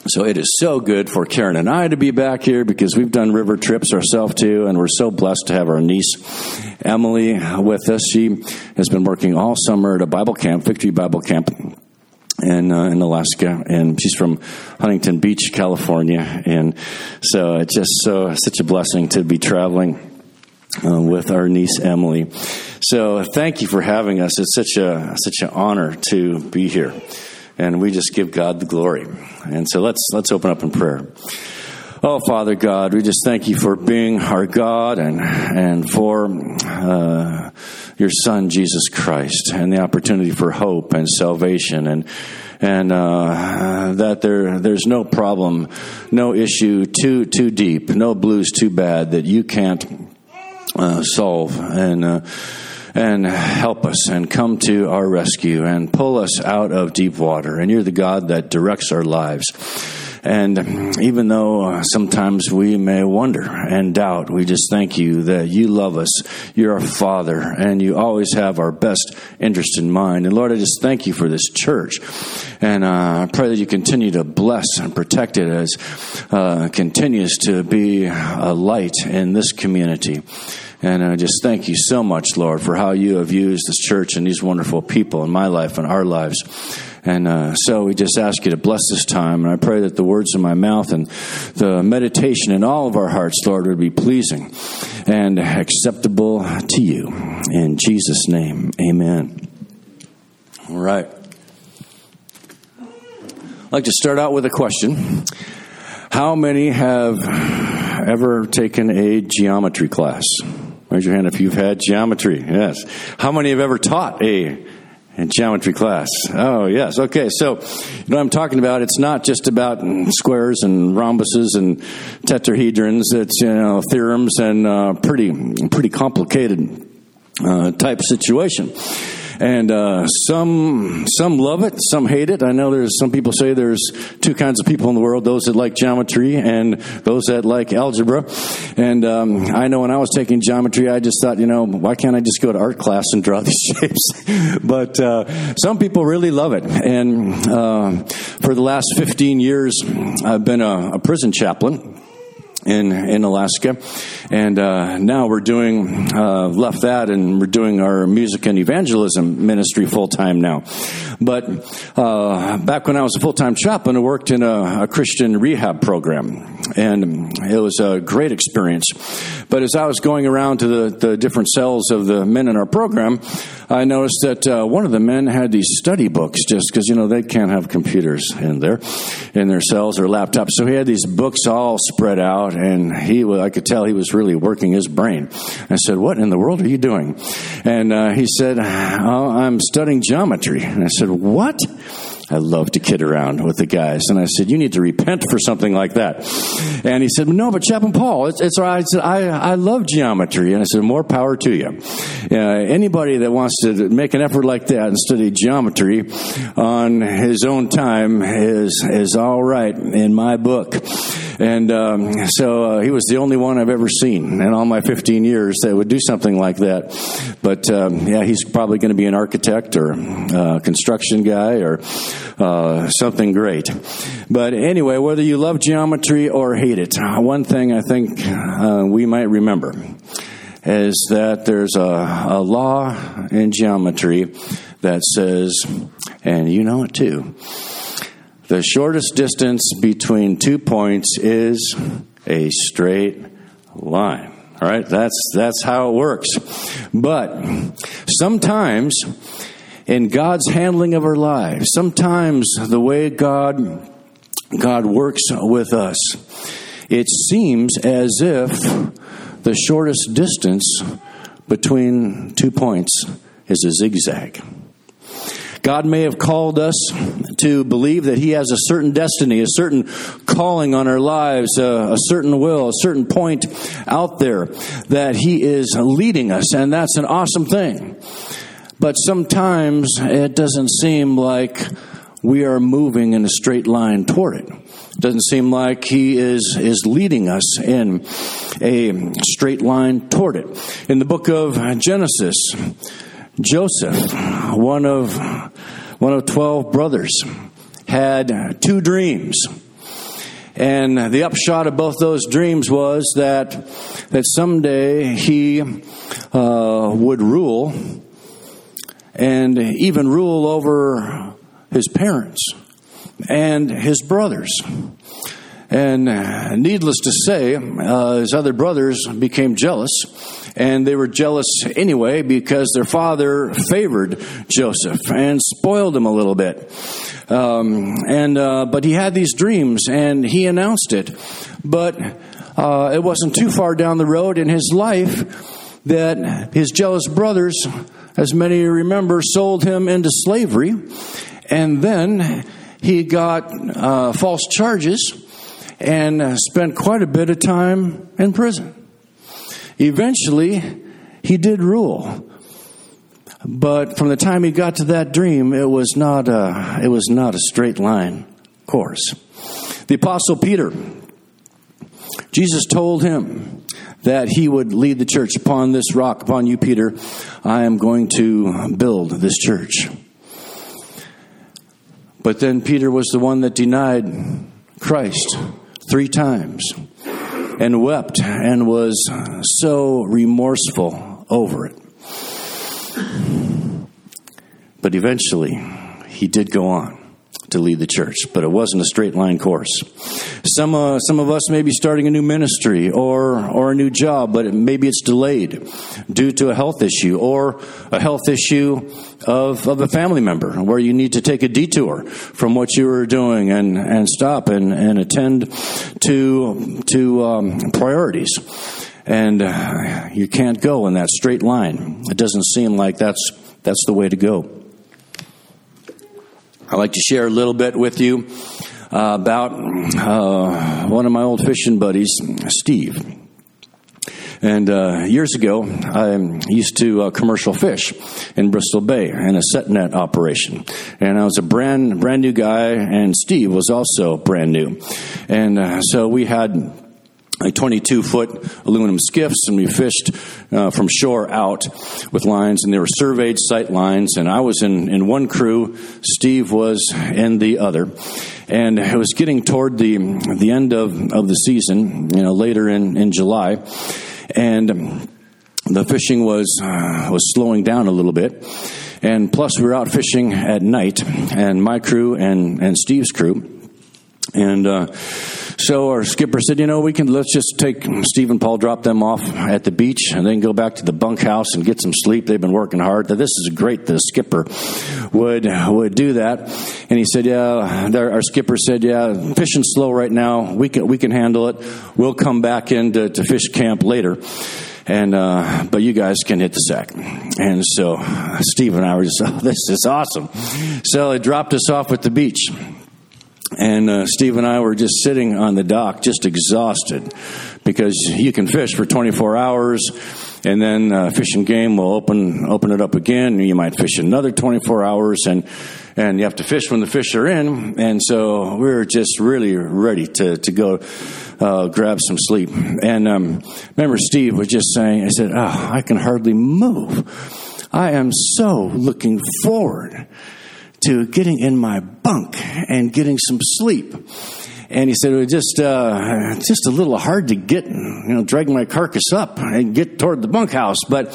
So it is so good for Karen and I to be back here because we've done river trips ourselves too, and we're so blessed to have our niece, Emily, with us. She has been working all summer at a Bible camp, Victory Bible Camp, in Alaska, and she's from Huntington Beach, California, and so it's just such a blessing to be traveling with our niece, Emily. So thank you for having us. It's such an honor to be here. And we just give God the glory. And so let's open up in prayer. Oh, Father God, we just thank you for being our God and for your Son, Jesus Christ, and the opportunity for hope and salvation, and that there's no problem, no issue too deep, no blues too bad that you can't solve and help us and come to our rescue and pull us out of deep water. And you're the God that directs our lives. And even though sometimes we may wonder and doubt, we just thank you that you love us. You're our Father, and you always have our best interest in mind. And Lord, I just thank you for this church. And I pray that you continue to bless and protect it as continues to be a light in this community. And I just thank you so much, Lord, for how you have used this church and these wonderful people in my life and our lives. And so we just ask you to bless this time. And I pray that the words of my mouth and the meditation in all of our hearts, Lord, would be pleasing and acceptable to you. In Jesus' name, amen. All right. I'd like to start out with a question. How many have ever taken a geometry class? Raise your hand if you've had geometry. Yes. How many have ever taught a geometry class? Oh, yes. Okay. So, what I'm talking about, it's not just about squares and rhombuses and tetrahedrons. It's, theorems and pretty complicated type situation. And some love it, some hate it. I know there's some people say there's two kinds of people in the world, those that like geometry and those that like algebra. And I know when I was taking geometry, I just thought, why can't I just go to art class and draw these shapes? But some people really love it. And for the last 15 years, I've been a prison chaplain in Alaska, and now we're left that, and we're doing our music and evangelism ministry full-time now. But back when I was a full-time chaplain, I worked in a Christian rehab program, and it was a great experience. But as I was going around to the different cells of the men in our program, I noticed that one of the men had these study books, just because, they can't have computers in their cells or laptops. So he had these books all spread out, and I could tell he was really working his brain. I said, "What in the world are you doing?" And he said, "Oh, I'm studying geometry." And I said, "What?" I love to kid around with the guys. And I said, "You need to repent for something like that." And he said, "No, but Chaplain Paul, it's all right." I said, I love geometry. And I said, "More power to you." Anybody that wants to make an effort like that and study geometry on his own time is all right in my book. And so he was the only one I've ever seen in all my 15 years that would do something like that. But he's probably going to be an architect or a construction guy or something great. But anyway, whether you love geometry or hate it, one thing I think we might remember is that there's a law in geometry that says, and you know it too, the shortest distance between 2 points is a straight line. All right, that's how it works. But sometimes in God's handling of our lives, sometimes the way God works with us, it seems as if the shortest distance between 2 points is a zigzag. God may have called us to believe that He has a certain destiny, a certain calling on our lives, a certain will, a certain point out there that He is leading us, and that's an awesome thing. But sometimes it doesn't seem like we are moving in a straight line toward it. It doesn't seem like He is leading us in a straight line toward it. In the book of Genesis, Joseph, one of 12 brothers, had two dreams. And the upshot of both those dreams was that someday he would rule, and even rule over his parents and his brothers. And needless to say, his other brothers became jealous, and they were jealous anyway because their father favored Joseph and spoiled him a little bit. But he had these dreams, and he announced it. But it wasn't too far down the road in his life that his jealous brothers, as many remember, sold him into slavery. And then he got false charges and spent quite a bit of time in prison. Eventually, he did rule. But from the time he got to that dream, it was not a straight line course. The Apostle Peter, Jesus told him that he would lead the church. Upon this rock, upon you, Peter, I am going to build this church. But then Peter was the one that denied Christ 3 times and wept and was so remorseful over it. But eventually, he did go on to lead the church, but it wasn't a straight line course. Some of us may be starting a new ministry or a new job, but maybe it's delayed due to a health issue or a health issue of a family member where you need to take a detour from what you were doing and stop and attend to priorities. And you can't go in that straight line. It doesn't seem like that's the way to go. I'd like to share a little bit with you about one of my old fishing buddies, Steve. And years ago, I used to commercial fish in Bristol Bay in a set net operation. And I was a brand new guy, and Steve was also brand new. And so we had like 22-foot aluminum skiffs, and we fished from shore out with lines, and they were surveyed sight lines, and I was in one crew, Steve was in the other. And it was getting toward the end of the season, later in July, and the fishing was slowing down a little bit. And plus we were out fishing at night, and my crew and Steve's crew. And so our skipper said, let's just take Steve and Paul, drop them off at the beach, and then go back to the bunkhouse and get some sleep. They've been working hard. This is great. The skipper would do that. And he said, our skipper said, fishing's slow right now. We can handle it. We'll come back in to fish camp later. And but you guys can hit the sack. And so Steve and I were just, this is awesome. So they dropped us off at the beach. And Steve and I were just sitting on the dock, just exhausted, because you can fish for 24 hours, and then Fish and Game will open it up again. You might fish another 24 hours, and you have to fish when the fish are in. And so we were just really ready to go grab some sleep. And remember, Steve was just saying, I said, I can hardly move. I am so looking forward to getting in my bunk and getting some sleep. And he said it was just a little hard to get, drag my carcass up and get toward the bunkhouse. But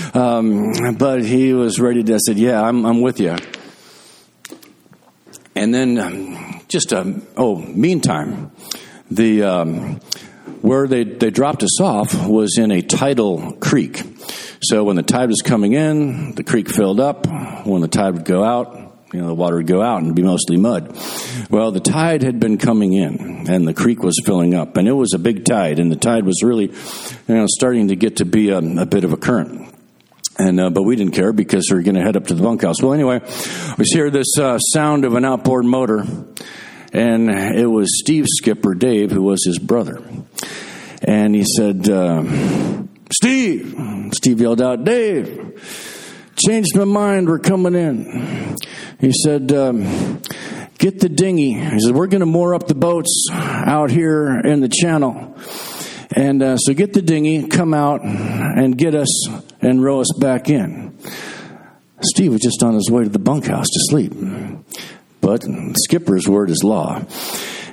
he was ready to. I said, yeah, I'm with you. And then meantime, where they dropped us off was in a tidal creek. So when the tide was coming in, the creek filled up. When the tide would go out, the water would go out and be mostly mud. Well, the tide had been coming in, and the creek was filling up, and it was a big tide, and the tide was really, starting to get to be a bit of a current. And but we didn't care because we were going to head up to the bunkhouse. Well, anyway, we hear this sound of an outboard motor, and it was Steve's skipper, Dave, who was his brother. And he said, Steve! Steve yelled out, Dave! Changed my mind, we're coming in. He said, get the dinghy. He said, we're going to moor up the boats out here in the channel. And so get the dinghy, come out and get us and row us back in. Steve was just on his way to the bunkhouse to sleep. But the skipper's word is law.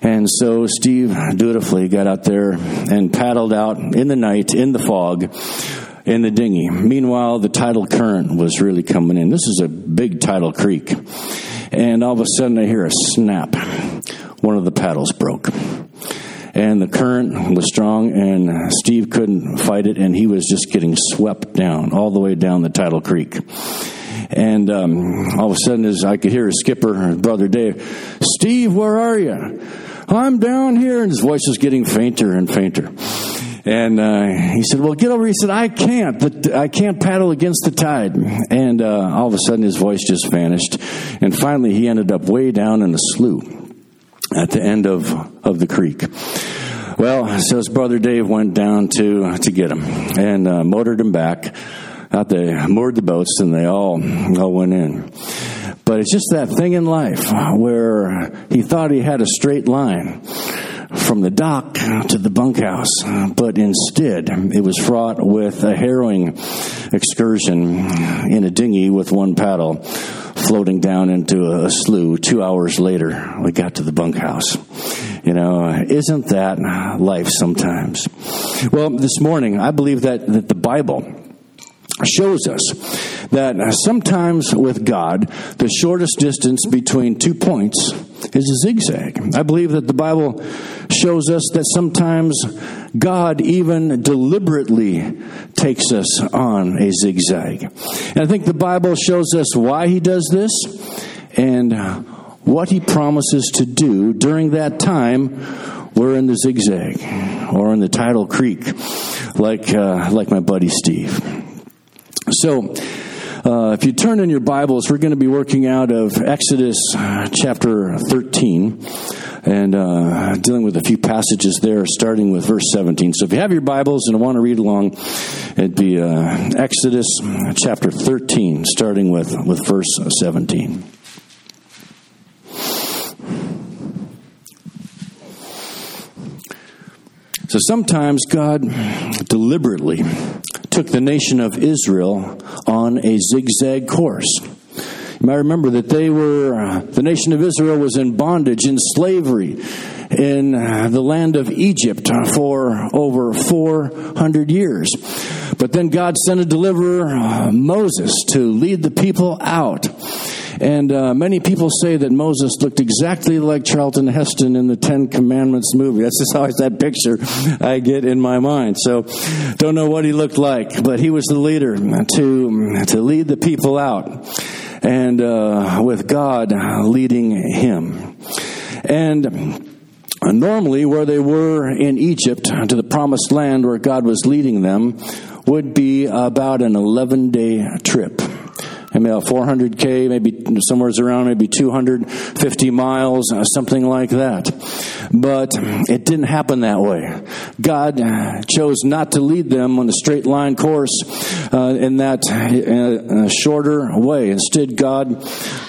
And so Steve dutifully got out there and paddled out in the night, in the fog, in the dinghy. Meanwhile, the tidal current was really coming in. This is a big tidal creek. And all of a sudden I hear a snap. One of the paddles broke. And the current was strong, and Steve couldn't fight it, and he was just getting swept down, all the way down the tidal creek. And all of a sudden, as I could hear his skipper, Brother Dave, "Steve, where are you?" "I'm down here." And his voice was getting fainter and fainter. And he said, "Well, get over." He said, I can't paddle against the tide." And all of a sudden, his voice just vanished. And finally, he ended up way down in a slough at the end of the creek. Well, so his brother Dave went down to get him and motored him back. Out they moored the boats, and they all went in. But it's just that thing in life where he thought he had a straight line from the dock to the bunkhouse, but instead it was fraught with a harrowing excursion in a dinghy with one paddle, floating down into a slough. 2 hours later, we got to the bunkhouse. You know, isn't that life sometimes? Well, this morning, I believe that the Bible shows us that sometimes with God, the shortest distance between 2 points is a zigzag. I believe that the Bible shows us that sometimes God even deliberately takes us on a zigzag. And I think the Bible shows us why he does this and what he promises to do during that time we're in the zigzag or in the tidal creek, like my buddy Steve. So, if you turn in your Bibles, we're going to be working out of Exodus chapter 13 and dealing with a few passages there, starting with verse 17. So if you have your Bibles and want to read along, it'd be Exodus chapter 13, starting with verse 17. So sometimes God deliberately took the nation of Israel on a zigzag course. You might remember that the nation of Israel was in bondage, in slavery, in the land of Egypt for over 400 years. But then God sent a deliverer, Moses, to lead the people out. And many people say that Moses looked exactly like Charlton Heston in the Ten Commandments movie. That's just always that picture I get in my mind. So don't know what he looked like, but he was the leader to lead the people out, and with God leading him. And normally where they were in Egypt to the promised land where God was leading them would be about an 11-day trip. I mean, 400K, maybe somewhere around maybe 250 miles, something like that. But it didn't happen that way. God chose not to lead them on a straight line course in a shorter way. Instead, God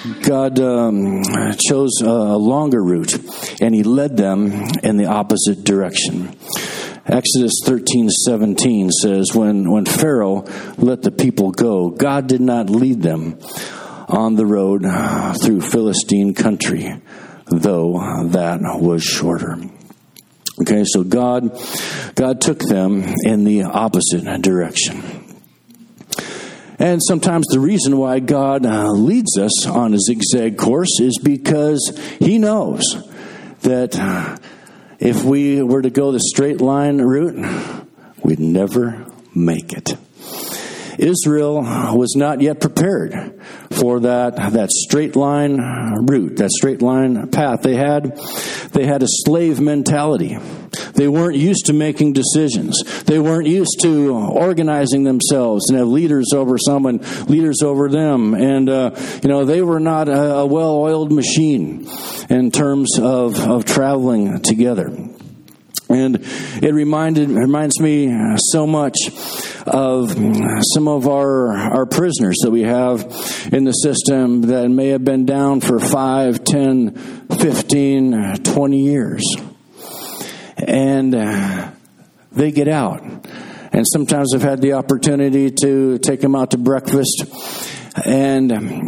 chose a longer route, and he led them in the opposite direction. Exodus 13:17 says, when Pharaoh let the people go, God did not lead them on the road through Philistine country, though that was shorter. Okay, so God took them in the opposite direction. And sometimes the reason why God leads us on a zigzag course is because he knows that if we were to go the straight line route, we'd never make it. Israel was not yet prepared for that straight line route, that straight line path. They had a slave mentality. They weren't used to making decisions. They weren't used to organizing themselves and have leaders over someone, leaders over them. And, they were not a well-oiled machine in terms of traveling together. And it reminds me so much of some of our prisoners that we have in the system that may have been down for 5, 10, 15, 20 years. And they get out. And sometimes I've had the opportunity to take them out to breakfast. and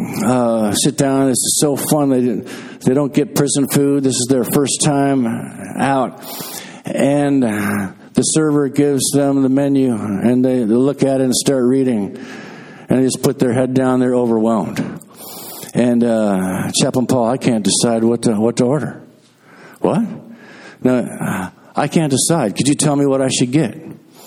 sit down. This is so fun. They don't get prison food. This is their first time out. And the server gives them the menu, and they look at it and start reading. And they just put their head down. They're overwhelmed. And Chaplain Paul, I can't decide what to order. What? No, I can't decide. Could you tell me what I should get?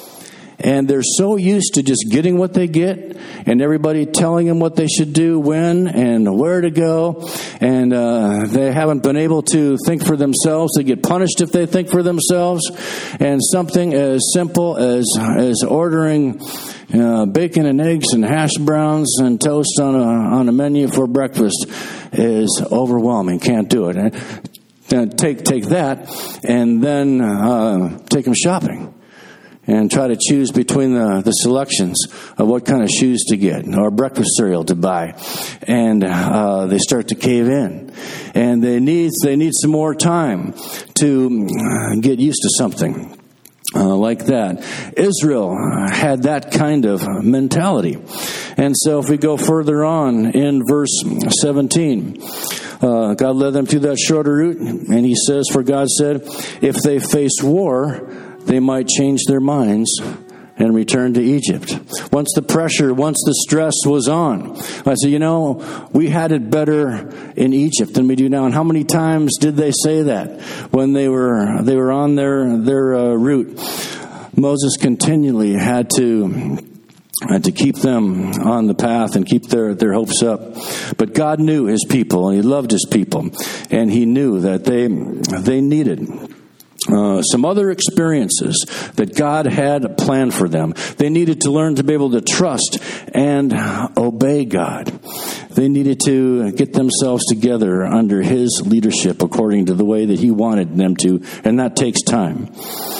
And they're so used to just getting what they get and everybody telling them what they should do, when and where to go. And they haven't been able to think for themselves. They get punished if they think for themselves. And something as simple as ordering bacon and eggs and hash browns and toast on a menu for breakfast is overwhelming. Can't do it. And take that and then take them shopping. And try to choose between the selections of what kind of shoes to get or breakfast cereal to buy. And they start to cave in. And they need some more time to get used to something like that. Israel had that kind of mentality. And so if we go further on in verse 17, God led them through that shorter route. And he says, for God said, if they face war, they might change their minds and return to Egypt. Once the stress was on, I said, we had it better in Egypt than we do now. And how many times did they say that when they were on their route? Moses continually had to keep them on the path and keep their hopes up. But God knew his people, and he loved his people, and he knew that they needed some other experiences that God had planned for them. They needed to learn to be able to trust and obey God. They needed to get themselves together under his leadership according to the way that he wanted them to, and that takes time.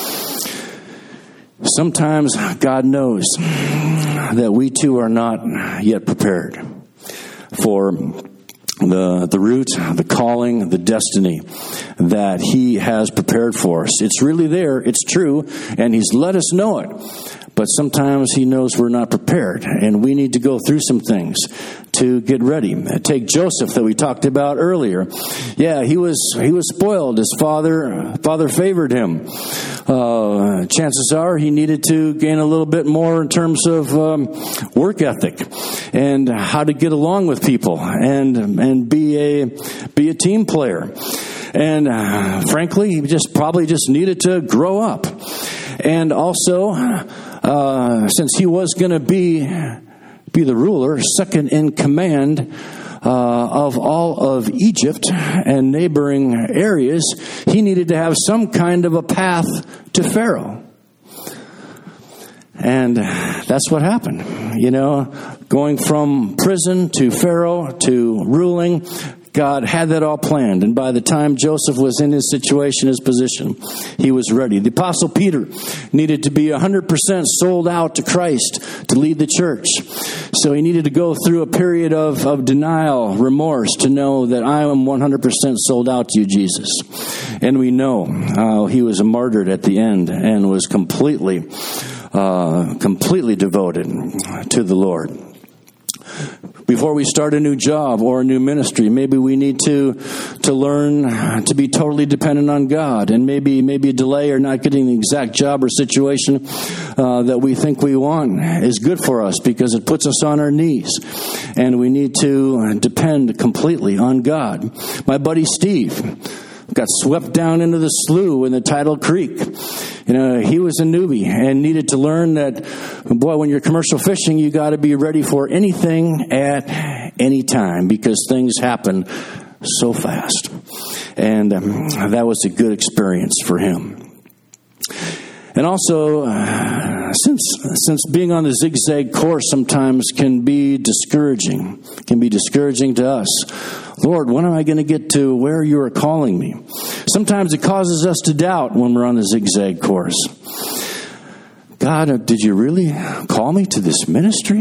Sometimes God knows that we too are not yet prepared for the route, the calling, the destiny that he has prepared for us. It's really there, it's true, and he's let us know it. But sometimes he knows we're not prepared, and we need to go through some things to get ready. Take Joseph that we talked about earlier. Yeah, he was spoiled. His father favored him. Chances are he needed to gain a little bit more in terms of work ethic and how to get along with people and be a team player. And frankly, he probably needed to grow up. And also, since he was going to be the ruler, second in command of all of Egypt and neighboring areas, he needed to have some kind of a path to Pharaoh. And that's what happened. Going from prison to Pharaoh to ruling, God had that all planned. And by the time Joseph was in his situation, his position, he was ready. The Apostle Peter needed to be 100% sold out to Christ to lead the church. So he needed to go through a period of denial, remorse, to know that I am 100% sold out to you, Jesus. And we know he was martyred at the end and was completely devoted to the Lord. Before we start a new job or a new ministry, maybe we need to learn to be totally dependent on God, and maybe a delay or not getting the exact job or situation that we think we want is good for us because it puts us on our knees, and we need to depend completely on God. My buddy Steve got swept down into the slough in the Tidal Creek. He was a newbie and needed to learn that, when you're commercial fishing, you got to be ready for anything at any time because things happen so fast. And that was a good experience for him. And also, since being on the zigzag course sometimes can be discouraging to us. Lord, when am I going to get to where you are calling me? Sometimes it causes us to doubt when we're on the zigzag course. God, did you really call me to this ministry?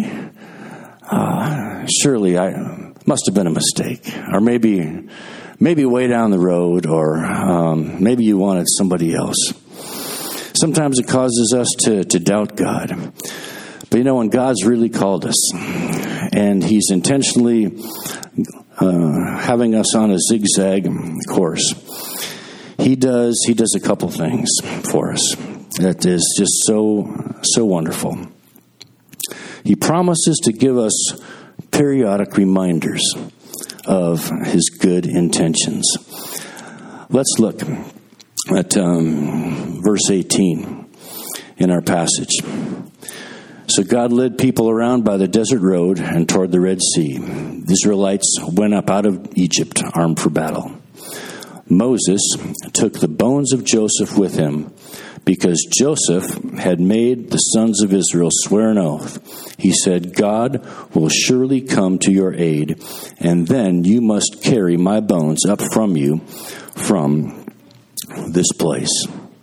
Surely I must have been a mistake. Or maybe way down the road, or maybe you wanted somebody else. Sometimes it causes us to doubt God. But when God's really called us, and He's intentionally having us on a zigzag course. He does a couple things for us that is just so wonderful. He promises to give us periodic reminders of His good intentions. Let's look at verse 18 in our passage. So God led people around by the desert road and toward the Red Sea. The Israelites went up out of Egypt armed for battle. Moses took the bones of Joseph with him because Joseph had made the sons of Israel swear an oath. He said, God will surely come to your aid, and then you must carry my bones up from you from this place.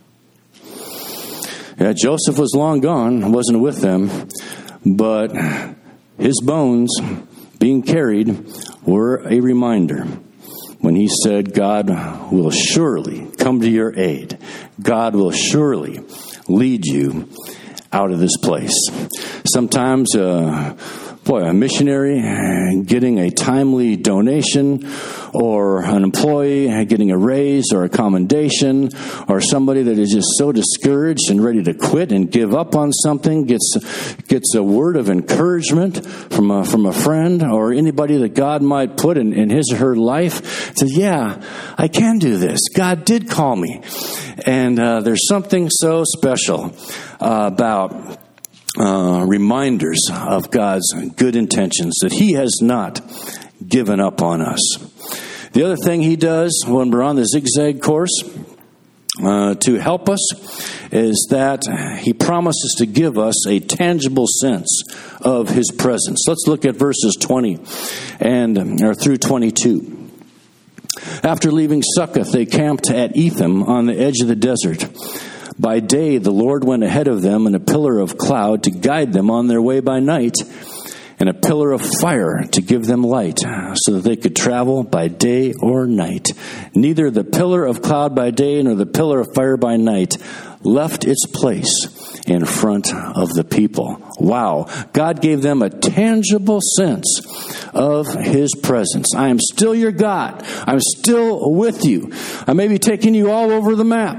Yeah, Joseph was long gone, wasn't with them, but his bones being carried were a reminder. When he said, God will surely come to your aid. God will surely lead you out of this place. Sometimes, a missionary getting a timely donation, or an employee getting a raise or a commendation, or somebody that is just so discouraged and ready to quit and give up on something gets a word of encouragement from a friend or anybody that God might put in his or her life. Says, yeah, I can do this. God did call me. And there's something so special about reminders of God's good intentions, that He has not given up on us. The other thing He does when we're on the zigzag course to help us is that He promises to give us a tangible sense of His presence. Let's look at verses 20 or through 22. After leaving Succoth, they camped at Etham on the edge of the desert. By day, the Lord went ahead of them in a pillar of cloud to guide them on their way by night, and a pillar of fire to give them light, so that they could travel by day or night. Neither the pillar of cloud by day nor the pillar of fire by night left its place in front of the people. Wow. God gave them a tangible sense of His presence. I am still your God. I'm still with you. I may be taking you all over the map,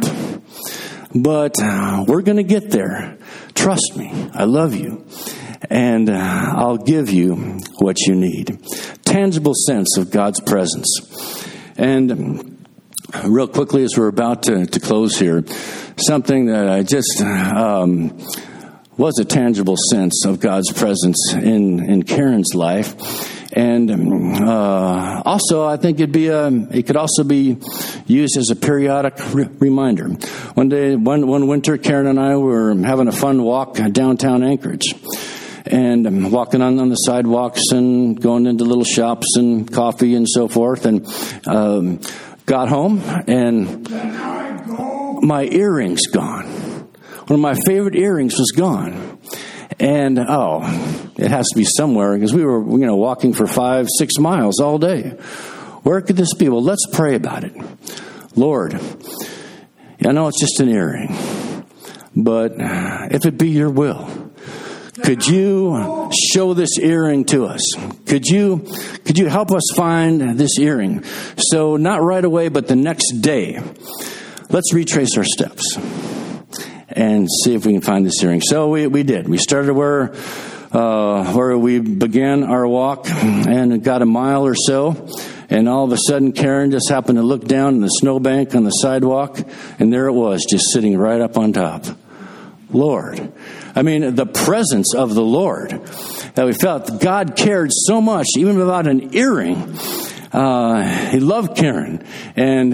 but we're going to get there. Trust me. I love you. And I'll give you what you need. Tangible sense of God's presence. And real quickly, as we're about to close here, something that I just was a tangible sense of God's presence in Karen's life. And also, I think it could also be used as a periodic reminder. One winter, Karen and I were having a fun walk downtown Anchorage. And walking on the sidewalks and going into little shops and coffee and so forth. And got home and my earrings gone. One of my favorite earrings was gone. And, it has to be somewhere because we were, walking for 5-6 miles all day. Where could this be? Well, let's pray about it. Lord, I know it's just an earring, but if it be your will, could you show this earring to us? Could you help us find this earring? So not right away, but the next day, let's retrace our steps and see if we can find this earring. So we did. We started where we began our walk and got a mile or so. And all of a sudden, Karen just happened to look down in the snowbank on the sidewalk, and there it was, just sitting right up on top. Lord. I mean, the presence of the Lord that we felt. God cared so much, even about an earring. He loved Karen, and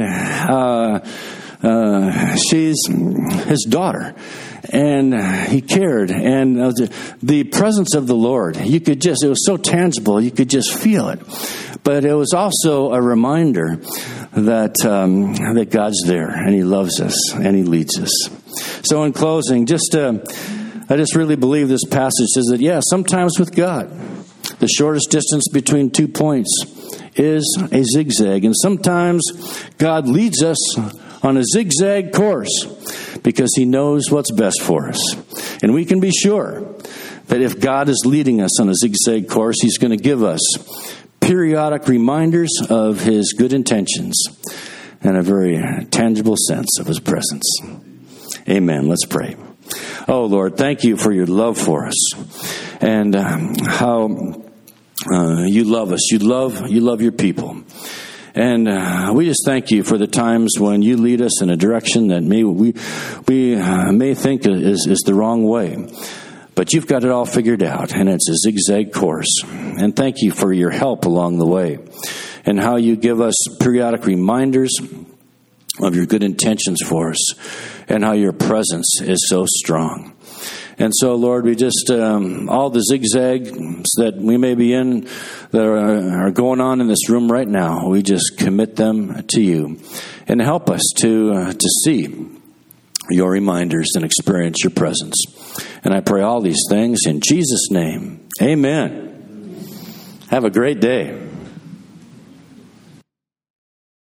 she's his daughter, and he cared. And the presence of the Lord, it was so tangible, you could just feel it. But it was also a reminder that God's there, and He loves us, and He leads us. So in closing, I just really believe this passage says that, sometimes with God, the shortest distance between 2 points is a zigzag. And sometimes God leads us on a zigzag course because He knows what's best for us. And we can be sure that if God is leading us on a zigzag course, He's going to give us periodic reminders of His good intentions and a very tangible sense of His presence. Amen. Let's pray. Oh, Lord, thank You for Your love for us and how You love us. You love Your people. And we just thank You for the times when You lead us in a direction that we may think is the wrong way. But You've got it all figured out, and it's a zigzag course. And thank You for Your help along the way, and how You give us periodic reminders of Your good intentions for us, and how Your presence is so strong. And so, Lord, we just, all the zigzags that we may be in that are going on in this room right now, we just commit them to You. And help us to see Your reminders and experience Your presence. And I pray all these things in Jesus' name. Amen. Have a great day.